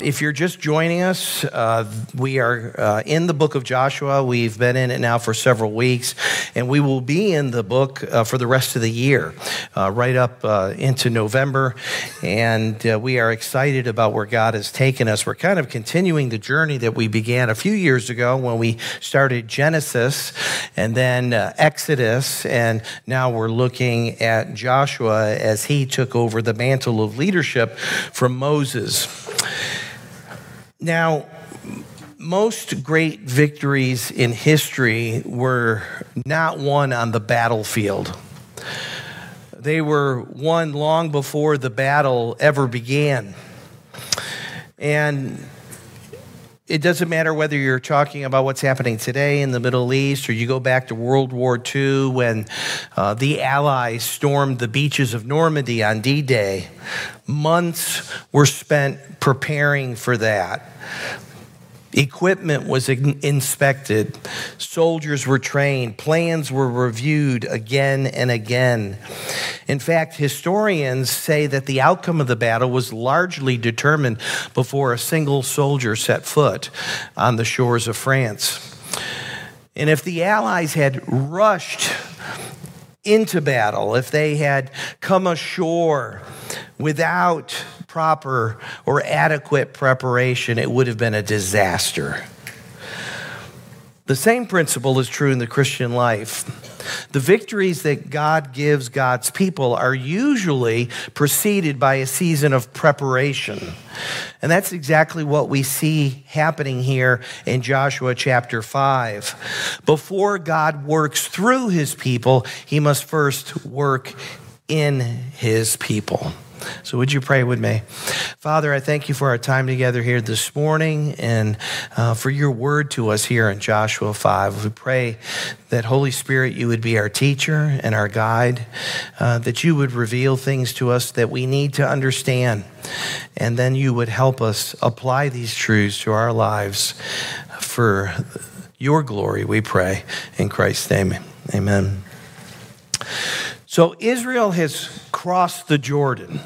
If you're just joining us, we are in the book of Joshua. We've been in it now for several weeks, and we will be in the book for the rest of the year, right up into November. And we are excited about where God has taken us. We're kind of continuing the journey that we began a few years ago when we started Genesis and then Exodus, and now we're looking at Joshua as he took over the mantle of leadership from Moses. Now, most great victories in history were not won on the battlefield. They were won long before the battle ever began. And it doesn't matter whether you're talking about what's happening today in the Middle East, or you go back to World War II when the Allies stormed the beaches of Normandy on D-Day. Months were spent preparing for that. Equipment was inspected. Soldiers were trained. Plans were reviewed again and again. In fact, historians say that the outcome of the battle was largely determined before a single soldier set foot on the shores of France. And if the Allies had rushed into battle, if they had come ashore without proper or adequate preparation, it would have been a disaster. The same principle is true in the Christian life. The victories that God gives God's people are usually preceded by a season of preparation. And that's exactly what we see happening here in Joshua chapter 5. Before God works through his people, he must first work in his people. So would you pray with me? Father, I thank you for our time together here this morning and for your word to us here in Joshua 5. We pray that, Holy Spirit, you would be our teacher and our guide, that you would reveal things to us that we need to understand, and then you would help us apply these truths to our lives for your glory, we pray. In Christ's name, amen. So Israel has crossed the Jordan.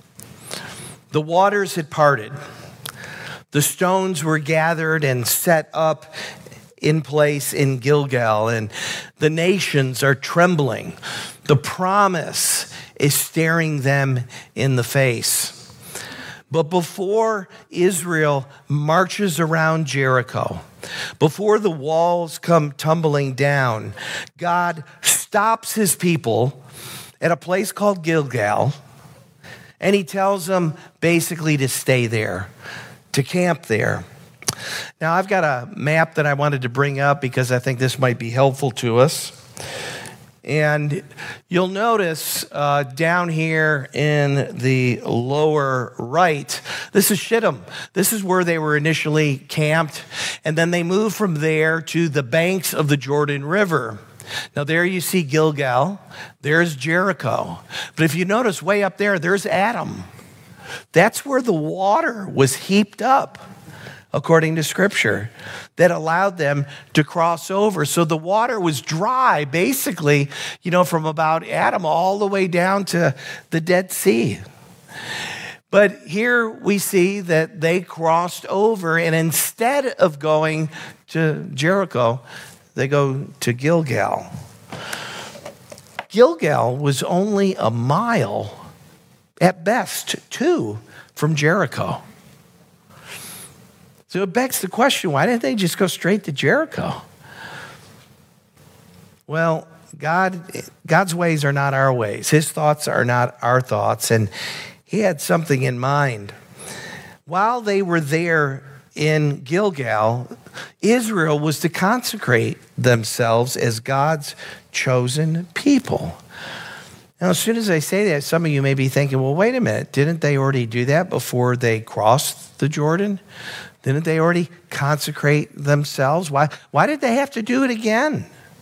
The waters had parted. The stones were gathered and set up in place in Gilgal, and the nations are trembling. The promise is staring them in the face. But before Israel marches around Jericho, before the walls come tumbling down, God stops his people at a place called Gilgal, and he tells them basically to stay there, to camp there. Now, I've got a map that I wanted to bring up because I think this might be helpful to us. And you'll notice down here in the lower right, this is Shittim. This is where they were initially camped. And then they moved from there to the banks of the Jordan River. Now, there you see Gilgal. There's Jericho. But if you notice way up there, there's Adam. That's where the water was heaped up, according to Scripture, that allowed them to cross over. So the water was dry, basically, from about Adam all the way down to the Dead Sea. But here we see that they crossed over, and instead of going to Jericho, they go to Gilgal. Gilgal was only a mile, at best, 2 from Jericho. So it begs the question, why didn't they just go straight to Jericho? Well, God's ways are not our ways. His thoughts are not our thoughts, and he had something in mind. While they were there in Gilgal, Israel was to consecrate themselves as God's chosen people. Now, as soon as I say that, some of you may be thinking, well, wait a minute, didn't they already do that before they crossed the Jordan? Didn't they already consecrate themselves? Why did they have to do it again?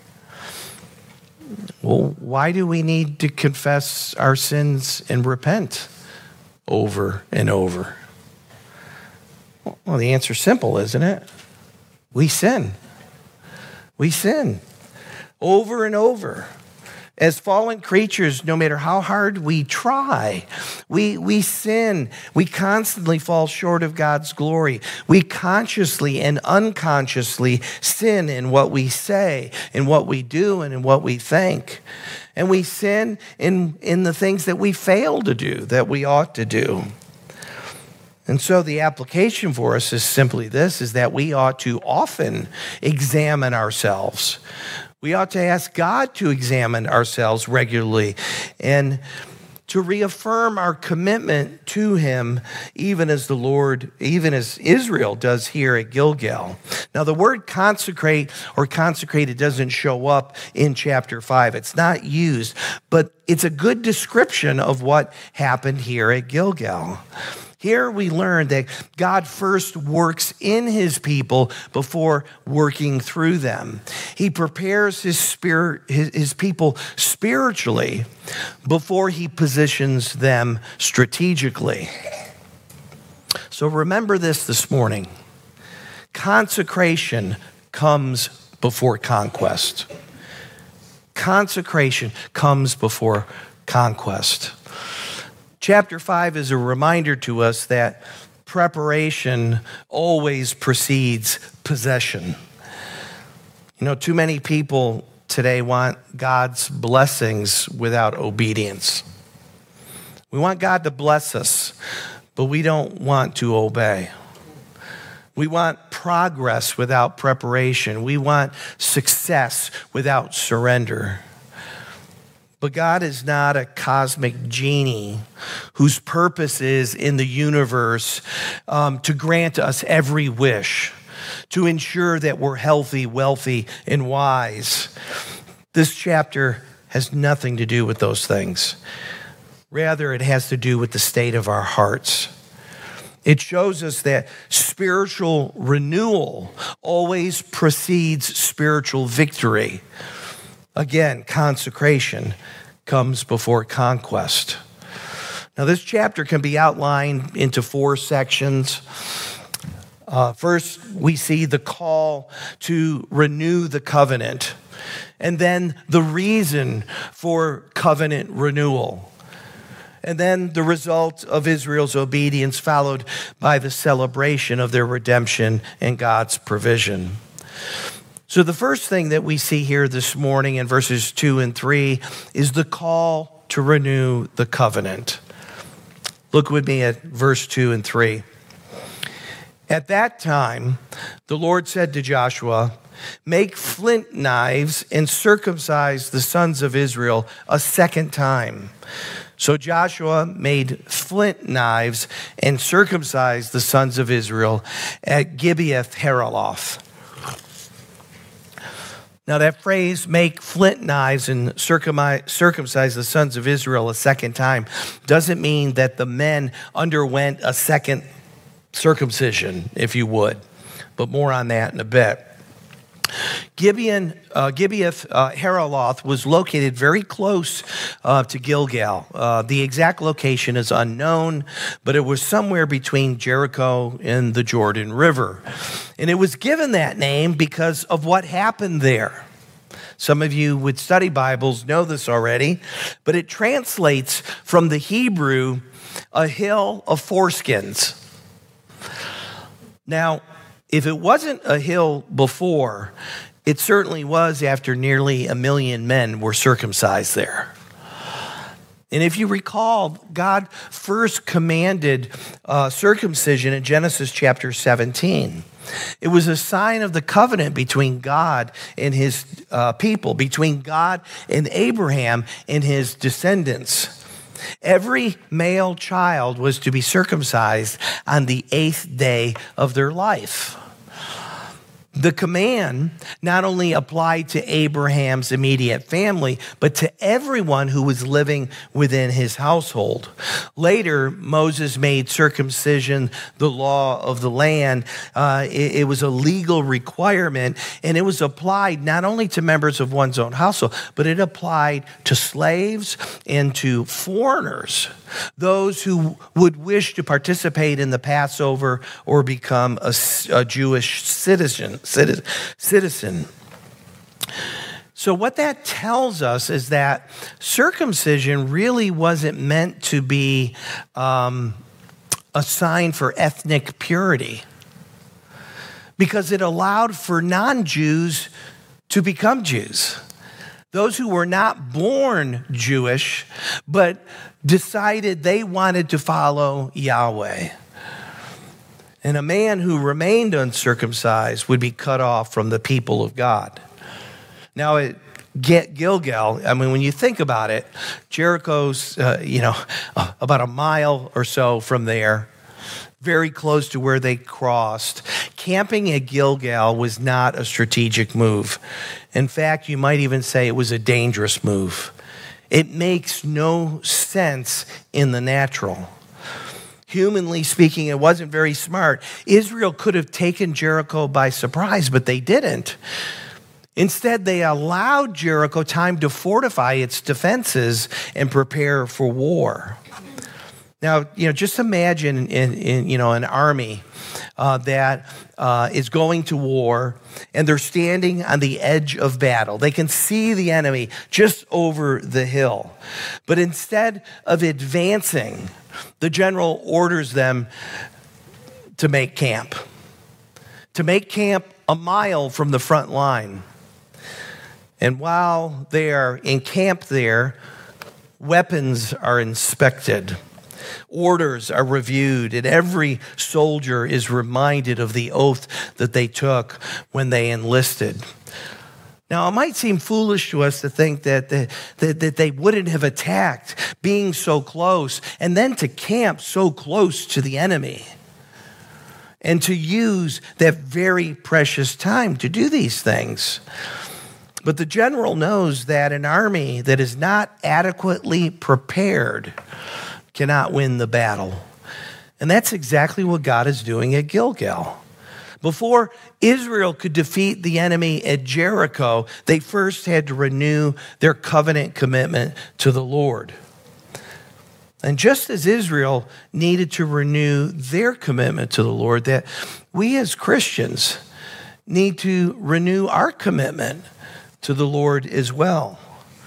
Well, why do we need to confess our sins and repent over and over? Well, the answer's simple, isn't it? We sin. We sin over and over. As fallen creatures, no matter how hard we try, we sin. We constantly fall short of God's glory. We consciously and unconsciously sin in what we say, in what we do, and in what we think. And we sin in the things that we fail to do, that we ought to do. And so the application for us is simply this, is that we ought to often examine ourselves. We ought to ask God to examine ourselves regularly and to reaffirm our commitment to him, even as Israel does here at Gilgal. Now, the word consecrate or consecrated doesn't show up in chapter 5. It's not used, but it's a good description of what happened here at Gilgal. Here we learn that God first works in his people before working through them. He prepares his people spiritually before he positions them strategically. So remember this morning. Consecration comes before conquest. Consecration comes before conquest. Chapter 5 is a reminder to us that preparation always precedes possession. You know, too many people today want God's blessings without obedience. We want God to bless us, but we don't want to obey. We want progress without preparation. We want success without surrender. But God is not a cosmic genie whose purpose is in the universe to grant us every wish, to ensure that we're healthy, wealthy, and wise. This chapter has nothing to do with those things. Rather, it has to do with the state of our hearts. It shows us that spiritual renewal always precedes spiritual victory. Again, consecration comes before conquest. Now, this chapter can be outlined into 4 sections. First, we see the call to renew the covenant, and then the reason for covenant renewal, and then the result of Israel's obedience, followed by the celebration of their redemption and God's provision. So the first thing that we see here this morning in verses 2 and 3 is the call to renew the covenant. Look with me at verse 2 and 3. At that time, the Lord said to Joshua, "Make flint knives and circumcise the sons of Israel a second time." So Joshua made flint knives and circumcised the sons of Israel at Gibeath-Haaraloth. Now that phrase, make flint knives and circumcise the sons of Israel a second time, doesn't mean that the men underwent a second circumcision, if you would. But more on that in a bit. Gibeath-Haaraloth was located very close to Gilgal. The exact location is unknown, but it was somewhere between Jericho and the Jordan River. And it was given that name because of what happened there. Some of you with study Bibles know this already, but it translates from the Hebrew, a hill of foreskins. Now, if it wasn't a hill before, it certainly was after nearly 1 million men were circumcised there. And if you recall, God first commanded circumcision in Genesis chapter 17. It was a sign of the covenant between God and his people, between God and Abraham and his descendants. Every male child was to be circumcised on the 8th day of their life. The command not only applied to Abraham's immediate family, but to everyone who was living within his household. Later, Moses made circumcision the law of the land. It was a legal requirement, and it was applied not only to members of one's own household, but it applied to slaves and to foreigners, those who would wish to participate in the Passover or become a Jewish citizen. So what that tells us is that circumcision really wasn't meant to be a sign for ethnic purity, because it allowed for non-Jews to become Jews. Those who were not born Jewish, but decided they wanted to follow Yahweh. And a man who remained uncircumcised would be cut off from the people of God. Now, at Gilgal, I mean, when you think about it, Jericho's, about a mile or so from there, very close to where they crossed. Camping at Gilgal was not a strategic move. In fact, you might even say it was a dangerous move. It makes no sense in the natural. Humanly speaking, it wasn't very smart. Israel could have taken Jericho by surprise, but they didn't. Instead, they allowed Jericho time to fortify its defenses and prepare for war. Now, just imagine an army that is going to war, and they're standing on the edge of battle. They can see the enemy just over the hill. But instead of advancing, the general orders them to make camp a mile from the front line. And while they are encamped there, weapons are inspected. Orders are reviewed, and every soldier is reminded of the oath that they took when they enlisted. Now, it might seem foolish to us to think that they wouldn't have attacked, being so close, and then to camp so close to the enemy, and to use that very precious time to do these things. But the general knows that an army that is not adequately prepared cannot win the battle. And that's exactly what God is doing at Gilgal. Before Israel could defeat the enemy at Jericho, they first had to renew their covenant commitment to the Lord. And just as Israel needed to renew their commitment to the Lord, that we as Christians need to renew our commitment to the Lord as well.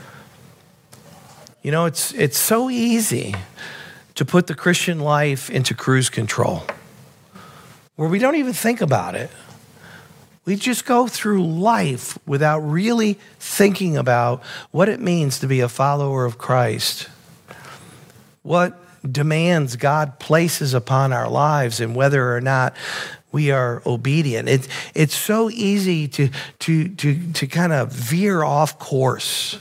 It's so easy to put the Christian life into cruise control, where we don't even think about it. We just go through life without really thinking about what it means to be a follower of Christ, what demands God places upon our lives, and whether or not we are obedient. It's so easy to kind of veer off course.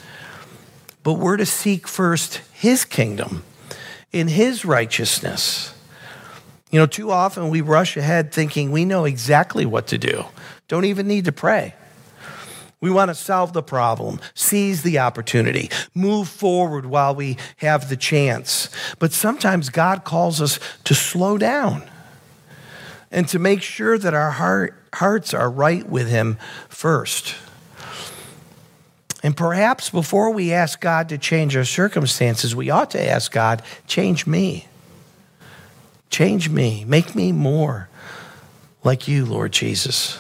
But we're to seek first His kingdom, in His righteousness. Too often we rush ahead thinking we know exactly what to do. Don't even need to pray. We want to solve the problem, seize the opportunity, move forward while we have the chance. But sometimes God calls us to slow down and to make sure that our hearts are right with Him first. And perhaps before we ask God to change our circumstances, we ought to ask God, change me. Change me. Make me more like You, Lord Jesus.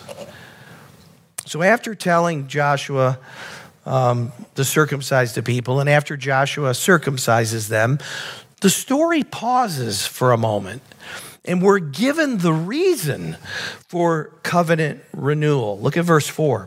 So after telling Joshua to circumcise the people, and after Joshua circumcises them, the story pauses for a moment. And we're given the reason for covenant renewal. Look at verse 4.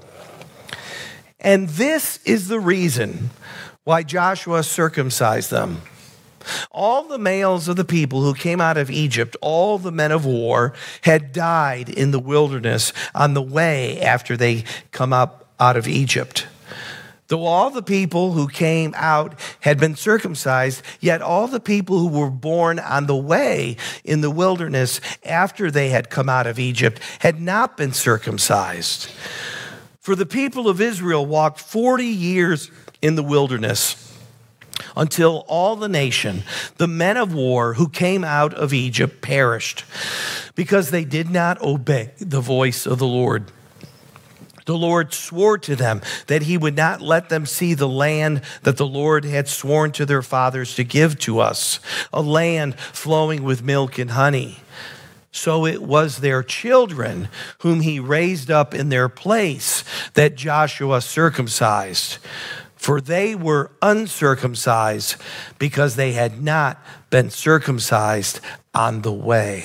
And this is the reason why Joshua circumcised them. All the males of the people who came out of Egypt, all the men of war, had died in the wilderness on the way after they come up out of Egypt. Though all the people who came out had been circumcised, yet all the people who were born on the way in the wilderness after they had come out of Egypt had not been circumcised. For the people of Israel walked 40 years in the wilderness until all the nation, the men of war who came out of Egypt, perished because they did not obey the voice of the Lord. The Lord swore to them that He would not let them see the land that the Lord had sworn to their fathers to give to us, a land flowing with milk and honey. So it was their children whom he raised up in their place that Joshua circumcised. For they were uncircumcised because they had not been circumcised on the way.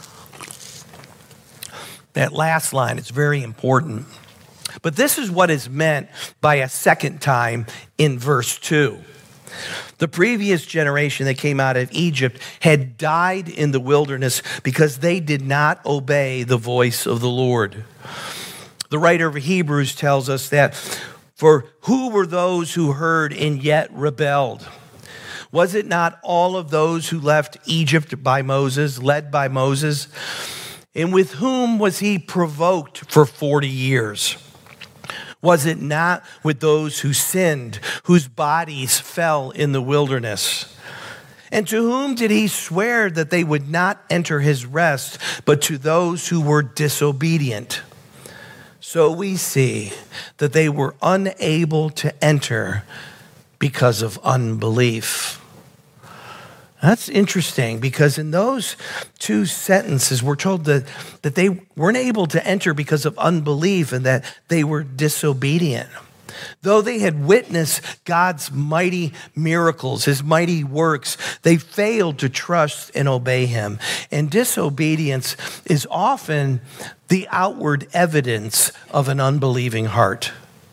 That last line is very important. But this is what is meant by a second time in verse 2. The previous generation that came out of Egypt had died in the wilderness because they did not obey the voice of the Lord. The writer of Hebrews tells us that, for who were those who heard and yet rebelled? Was it not all of those who left Egypt by Moses, led by Moses? And with whom was he provoked for 40 years? Was it not with those who sinned, whose bodies fell in the wilderness? And to whom did he swear that they would not enter his rest, but to those who were disobedient? So we see that they were unable to enter because of unbelief. That's interesting because in those two sentences, we're told that they weren't able to enter because of unbelief and that they were disobedient. Though they had witnessed God's mighty miracles, his mighty works, they failed to trust and obey him. And disobedience is often the outward evidence of an unbelieving heart.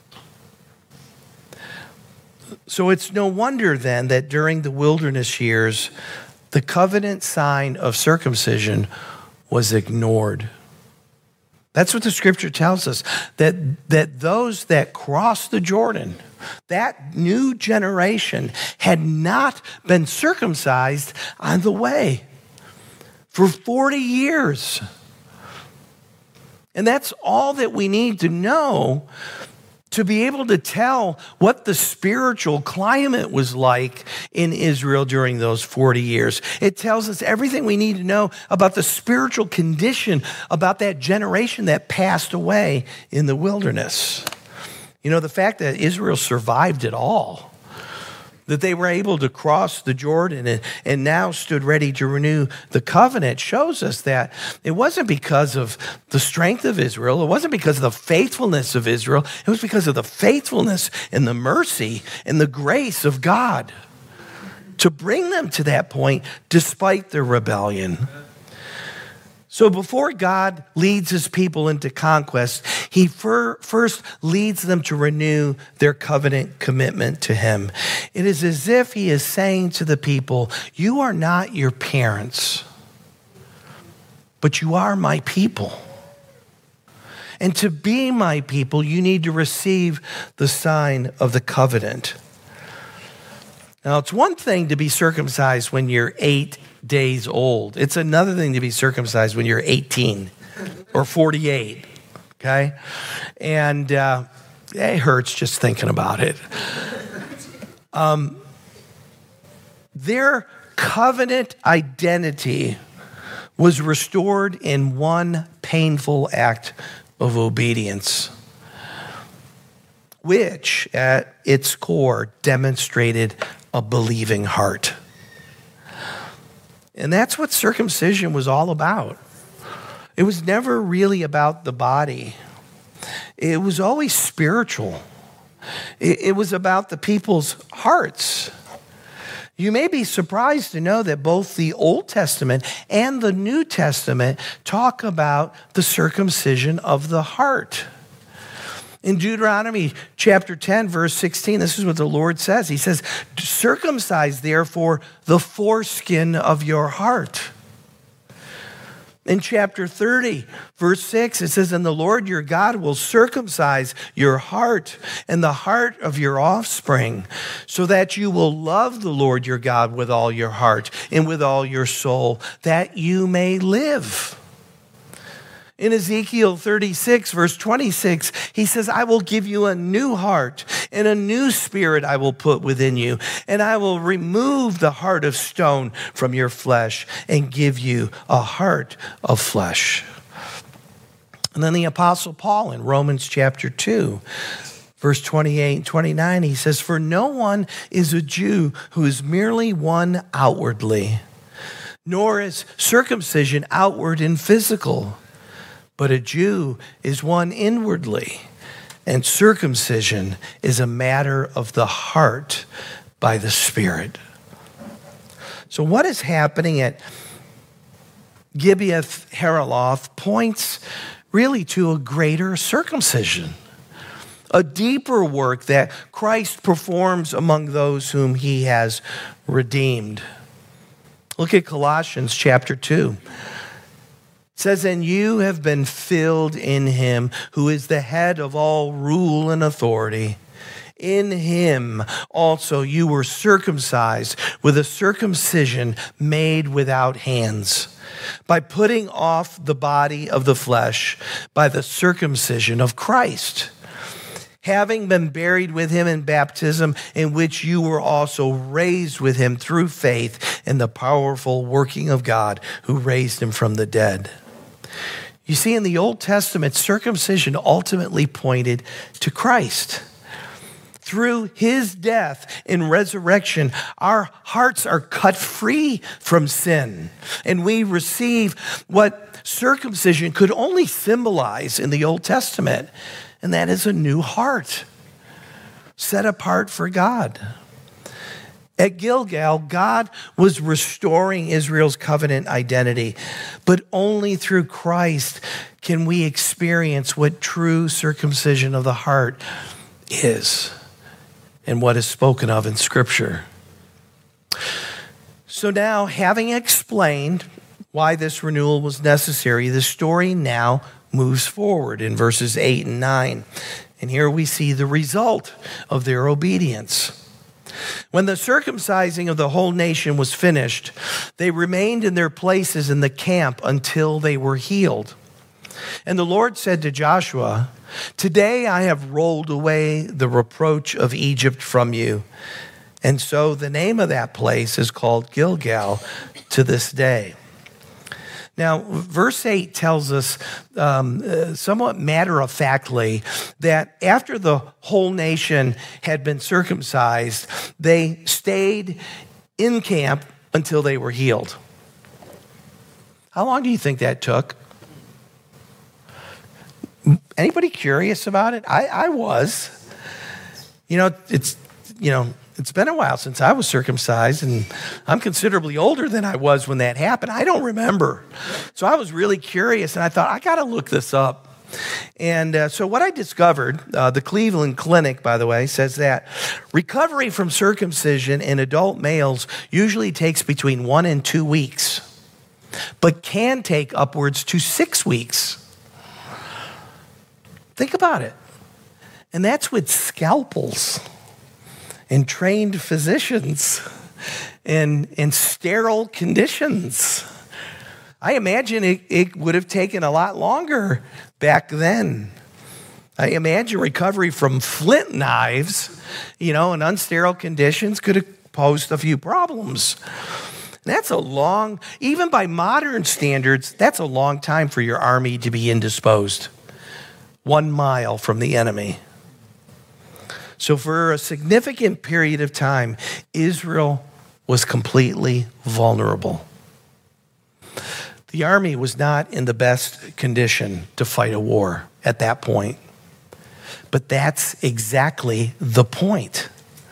So it's no wonder then that during the wilderness years, the covenant sign of circumcision was ignored. That's what the scripture tells us, that those that crossed the Jordan, that new generation, had not been circumcised on the way for 40 years. And that's all that we need to know to be able to tell what the spiritual climate was like in Israel during those 40 years. It tells us everything we need to know about the spiritual condition, about that generation that passed away in the wilderness. You know, the fact that Israel survived it all, that they were able to cross the Jordan and now stood ready to renew the covenant, shows us that it wasn't because of the strength of Israel. It wasn't because of the faithfulness of Israel. It was because of the faithfulness and the mercy and the grace of God to bring them to that point despite their rebellion. So before God leads his people into conquest, he first leads them to renew their covenant commitment to him. It is as if he is saying to the people, you are not your parents, but you are my people. And to be my people, you need to receive the sign of the covenant. Now, it's one thing to be circumcised when you're 8 days old. It's another thing to be circumcised when you're 18 or 48, okay? And it hurts just thinking about it. Their covenant identity was restored in one painful act of obedience, which at its core demonstrated a believing heart. And that's what circumcision was all about. It was never really about the body. It was always spiritual. It was about the people's hearts. You may be surprised to know that both the Old Testament and the New Testament talk about the circumcision of the heart. In Deuteronomy chapter 10, verse 16, this is what the Lord says. He says, circumcise therefore the foreskin of your heart. In chapter 30, verse 6, it says, and the Lord your God will circumcise your heart and the heart of your offspring, so that you will love the Lord your God with all your heart and with all your soul, that you may live. In Ezekiel 36, verse 26, he says, I will give you a new heart and a new spirit I will put within you, and I will remove the heart of stone from your flesh and give you a heart of flesh. And then the Apostle Paul in Romans chapter 2, verse 28 and 29, he says, for no one is a Jew who is merely one outwardly, Nor is circumcision outward and physical, but a Jew is one inwardly, and circumcision is a matter of the heart by the Spirit. So what is happening at Gibeath Haraloth points really to a greater circumcision, a deeper work that Christ performs among those whom he has redeemed. Look at Colossians chapter 2. It says, "And you have been filled in him who is the head of all rule and authority. In him also you were circumcised with a circumcision made without hands, by putting off the body of the flesh by the circumcision of Christ, having been buried with him in baptism, in which you were also raised with him through faith in the powerful working of God who raised him from the dead." You see, in the Old Testament, circumcision ultimately pointed to Christ. Through his death and resurrection, our hearts are cut free from sin, and we receive what circumcision could only symbolize in the Old Testament, and that is a new heart, set apart for God. At Gilgal, God was restoring Israel's covenant identity, but only through Christ can we experience what true circumcision of the heart is and what is spoken of in Scripture. So now, having explained why this renewal was necessary, the story now moves forward in verses 8 and 9. And here we see the result of their obedience. When the circumcising of the whole nation was finished, they remained in their places in the camp until they were healed. And the Lord said to Joshua, "Today I have rolled away the reproach of Egypt from you." And so the name of that place is called Gilgal to this day. Now, verse 8 tells us somewhat matter-of-factly that after the whole nation had been circumcised, they stayed in camp until they were healed. How long do you think that took? Anybody curious about it? I was. It's been a while since I was circumcised, and I'm considerably older than I was when that happened. I don't remember. So I was really curious, and I thought, I got to look this up. And so what I discovered, the Cleveland Clinic, by the way, says that recovery from circumcision in adult males usually takes between 1 and 2 weeks, but can take upwards to 6 weeks. Think about it. And that's with scalpels and trained physicians and sterile conditions. I imagine it would have taken a lot longer back then. I imagine recovery from flint knives, in unsterile conditions could have posed a few problems. That's a long, even by modern standards, that's a long time for your army to be indisposed. 1 mile from the enemy. So for a significant period of time, Israel was completely vulnerable. The army was not in the best condition to fight a war at that point. But that's exactly the point.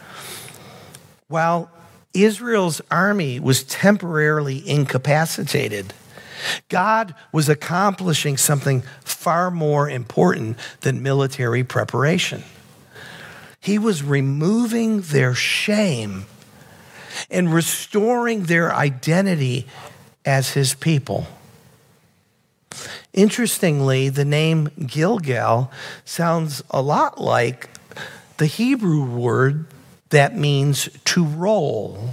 While Israel's army was temporarily incapacitated, God was accomplishing something far more important than military preparation. He was removing their shame and restoring their identity as his people. Interestingly, the name Gilgal sounds a lot like the Hebrew word that means to roll,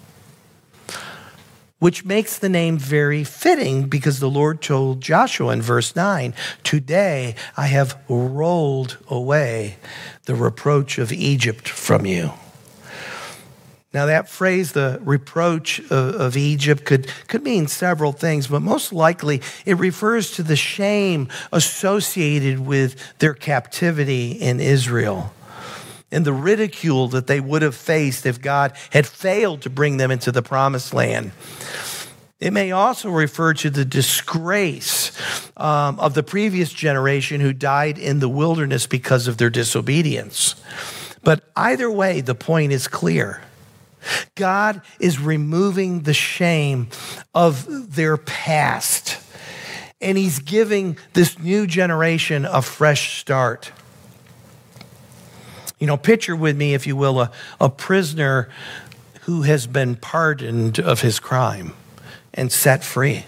which makes the name very fitting because the Lord told Joshua in verse 9, "Today I have rolled away the reproach of Egypt from you." Now that phrase, the reproach of Egypt, could mean several things, but most likely it refers to the shame associated with their captivity in Israel and the ridicule that they would have faced if God had failed to bring them into the promised land. It may also refer to the disgrace of the previous generation who died in the wilderness because of their disobedience. But either way, the point is clear. God is removing the shame of their past, and he's giving this new generation a fresh start. Picture with me, if you will, a prisoner who has been pardoned of his crime and set free.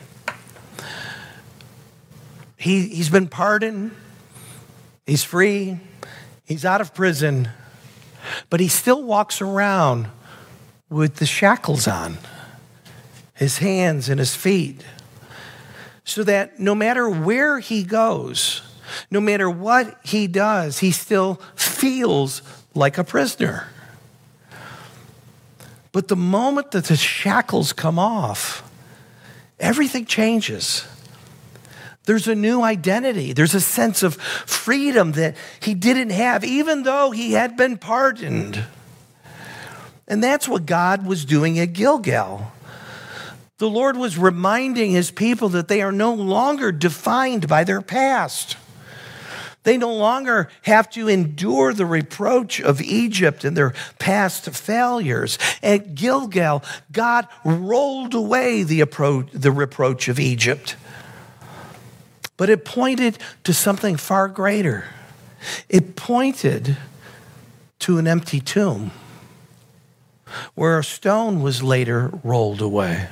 He's been pardoned, he's free, he's out of prison, but he still walks around with the shackles on, his hands and his feet, so that no matter where he goes, no matter what he does, he still feels like a prisoner. But the moment that the shackles come off, everything changes. There's a new identity. There's a sense of freedom that he didn't have, even though he had been pardoned. And that's what God was doing at Gilgal. The Lord was reminding his people that they are no longer defined by their past. They no longer have to endure the reproach of Egypt and their past failures. At Gilgal, God rolled away the reproach of Egypt. But it pointed to something far greater. It pointed to an empty tomb where a stone was later rolled away.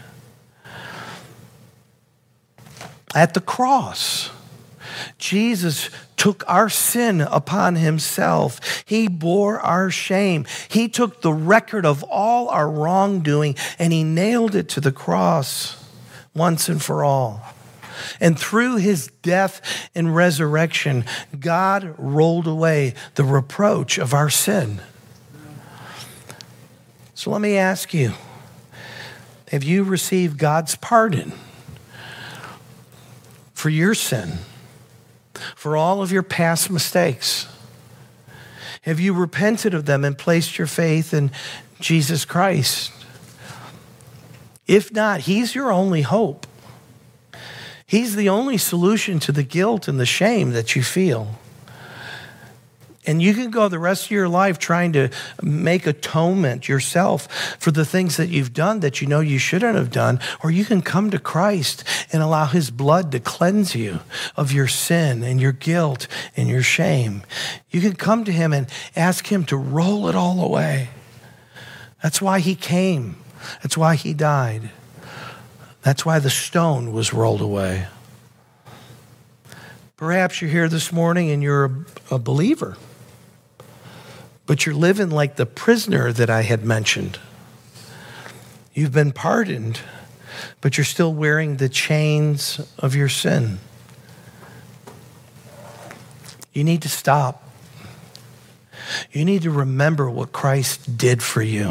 At the cross, Jesus took our sin upon himself. He bore our shame. He took the record of all our wrongdoing and he nailed it to the cross once and for all. And through his death and resurrection, God rolled away the reproach of our sin. So let me ask you, have you received God's pardon for your sin? For all of your past mistakes? Have you repented of them and placed your faith in Jesus Christ? If not, he's your only hope. He's the only solution to the guilt and the shame that you feel. And you can go the rest of your life trying to make atonement yourself for the things that you've done that you know you shouldn't have done, or you can come to Christ and allow his blood to cleanse you of your sin and your guilt and your shame. You can come to him and ask him to roll it all away. That's why he came. That's why he died. That's why the stone was rolled away. Perhaps you're here this morning and you're a believer, but you're living like the prisoner that I had mentioned. You've been pardoned, but you're still wearing the chains of your sin. You need to stop. You need to remember what Christ did for you.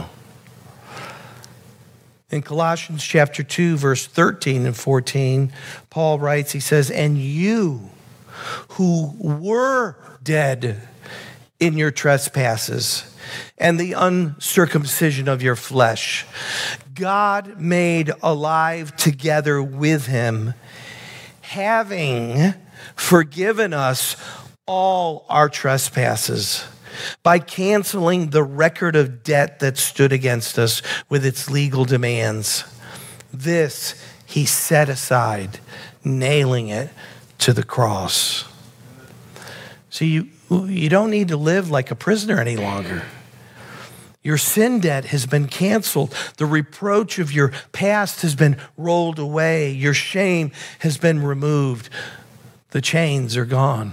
In Colossians chapter 2, verse 13 and 14, Paul writes, he says, "And you who were dead in your trespasses and the uncircumcision of your flesh, God made alive together with him, having forgiven us all our trespasses by canceling the record of debt that stood against us with its legal demands. This he set aside, nailing it to the cross." So you don't need to live like a prisoner any longer. Your sin debt has been canceled. The reproach of your past has been rolled away. Your shame has been removed. The chains are gone.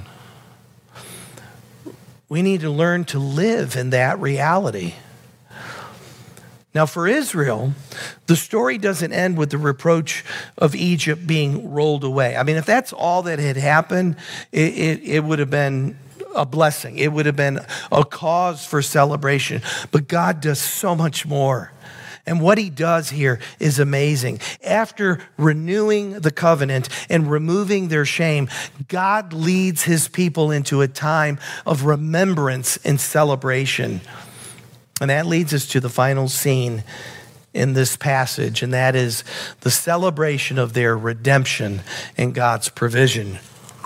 We need to learn to live in that reality. Now, for Israel, the story doesn't end with the reproach of Egypt being rolled away. I mean, if that's all that had happened, it would have been a blessing. It would have been a cause for celebration. But God does so much more. And what he does here is amazing. After renewing the covenant and removing their shame, God leads his people into a time of remembrance and celebration. And that leads us to the final scene in this passage, and that is the celebration of their redemption and God's provision.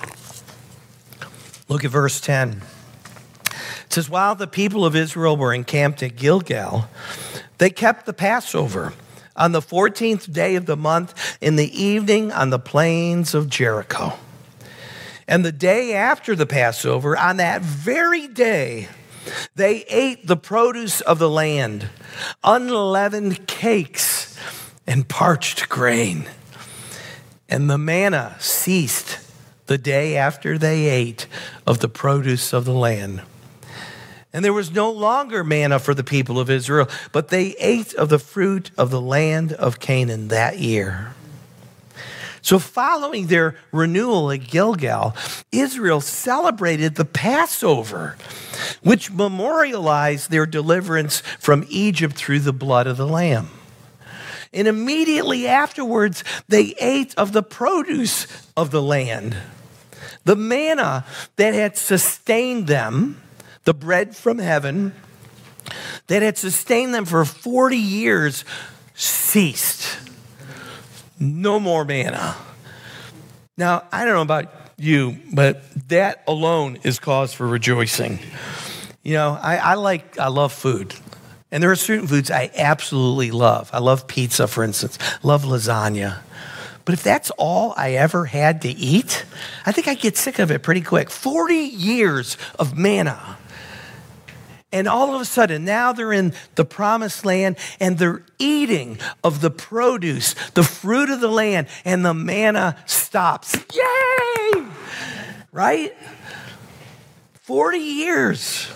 Look at verse 10. It says, while the people of Israel were encamped at Gilgal, they kept the Passover on the 14th day of the month in the evening on the plains of Jericho. And the day after the Passover, on that very day, they ate the produce of the land, unleavened cakes and parched grain. And the manna ceased the day after they ate of the produce of the land. And there was no longer manna for the people of Israel, but they ate of the fruit of the land of Canaan that year. So following their renewal at Gilgal, Israel celebrated the Passover, which memorialized their deliverance from Egypt through the blood of the Lamb. And immediately afterwards, they ate of the produce of the land, the manna that had sustained them, the bread from heaven that had sustained them for 40 years ceased. No more manna. Now, I don't know about you, but that alone is cause for rejoicing. You know, I love food. And there are certain foods I absolutely love. I love pizza, for instance. Love lasagna. But if that's all I ever had to eat, I think I'd get sick of it pretty quick. 40 years of manna. And all of a sudden, now they're in the promised land and they're eating of the produce, the fruit of the land, and the manna stops. Yay! Right? 40 years.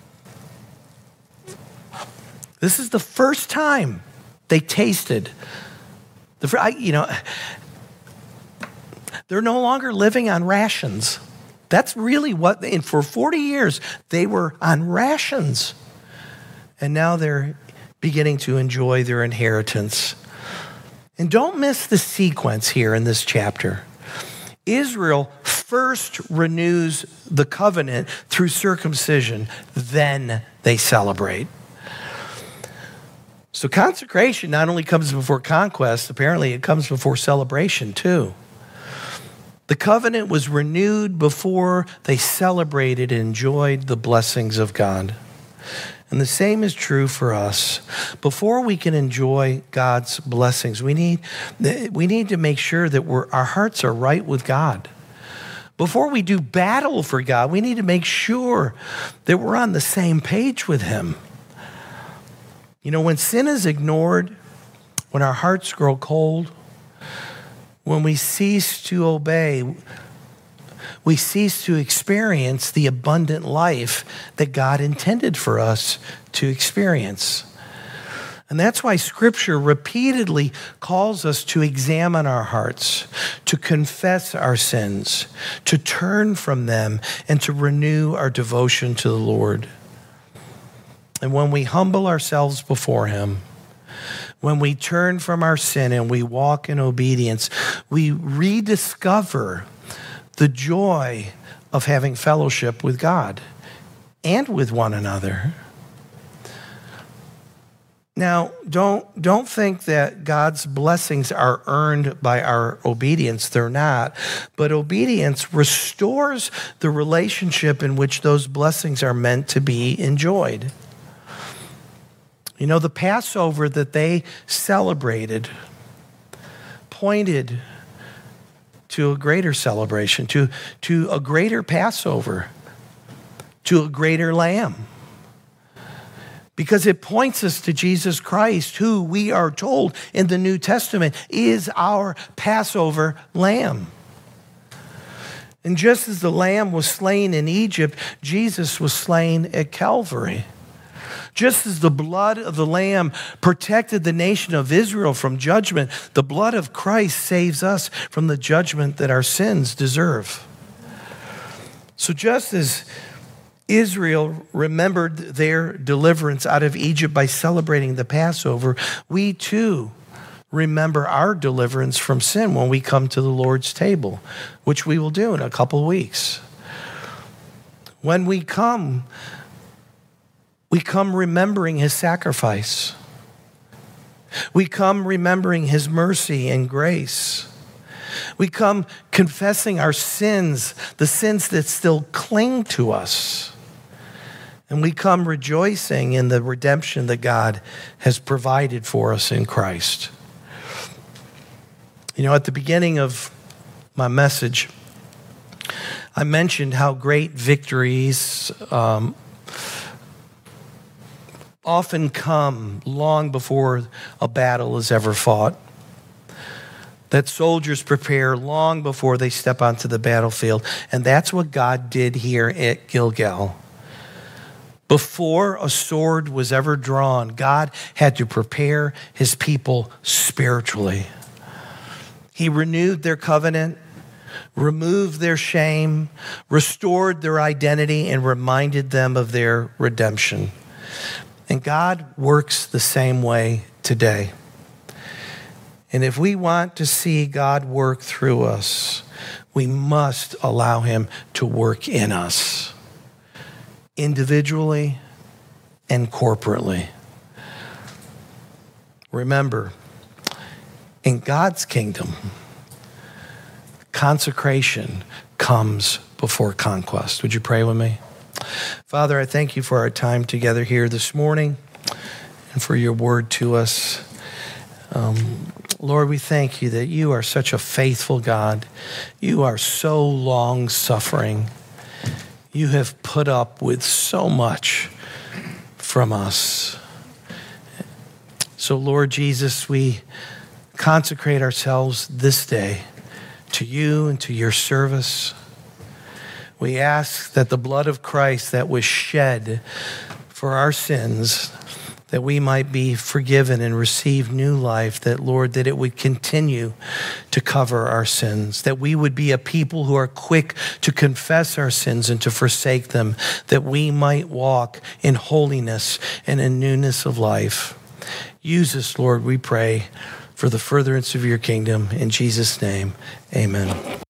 This is the first time they tasted they're no longer living on rations. That's really what, and for 40 years, they were on rations. And now they're beginning to enjoy their inheritance. And don't miss the sequence here in this chapter. Israel first renews the covenant through circumcision, then they celebrate. So consecration not only comes before conquest, apparently it comes before celebration too. The covenant was renewed before they celebrated and enjoyed the blessings of God. And the same is true for us. Before we can enjoy God's blessings, we need to make sure that our hearts are right with God. Before we do battle for God, we need to make sure that we're on the same page with Him. You know, when sin is ignored, when our hearts grow cold, when we cease to obey, we cease to experience the abundant life that God intended for us to experience. And that's why Scripture repeatedly calls us to examine our hearts, to confess our sins, to turn from them, and to renew our devotion to the Lord. And when we humble ourselves before Him, when we turn from our sin and we walk in obedience, we rediscover the joy of having fellowship with God and with one another. Now, don't think that God's blessings are earned by our obedience. They're not. But obedience restores the relationship in which those blessings are meant to be enjoyed. You know, the Passover that they celebrated pointed to a greater celebration, to a greater Passover, to a greater Lamb. Because it points us to Jesus Christ, who we are told in the New Testament is our Passover Lamb. And just as the Lamb was slain in Egypt, Jesus was slain at Calvary. Just as the blood of the Lamb protected the nation of Israel from judgment, the blood of Christ saves us from the judgment that our sins deserve. So just as Israel remembered their deliverance out of Egypt by celebrating the Passover, we too remember our deliverance from sin when we come to the Lord's table, which we will do in a couple weeks. When we come remembering His sacrifice. We come remembering his mercy and grace. We come confessing our sins, the sins that still cling to us. And we come rejoicing in the redemption that God has provided for us in Christ. You know, at the beginning of my message, I mentioned how great victories often come long before a battle is ever fought. That soldiers prepare long before they step onto the battlefield. And that's what God did here at Gilgal. Before a sword was ever drawn, God had to prepare his people spiritually. He renewed their covenant, removed their shame, restored their identity, and reminded them of their redemption. And God works the same way today. And if we want to see God work through us, we must allow him to work in us, individually and corporately. Remember, in God's kingdom, consecration comes before conquest. Would you pray with me? Father, I thank you for our time together here this morning and for your word to us. Lord, we thank you that you are such a faithful God. You are so long-suffering. You have put up with so much from us. So, Lord Jesus, we consecrate ourselves this day to you and to your service. We ask that the blood of Christ that was shed for our sins, that we might be forgiven and receive new life, that, Lord, that it would continue to cover our sins, that we would be a people who are quick to confess our sins and to forsake them, that we might walk in holiness and in newness of life. Use us, Lord, we pray, for the furtherance of your kingdom. In Jesus' name, amen.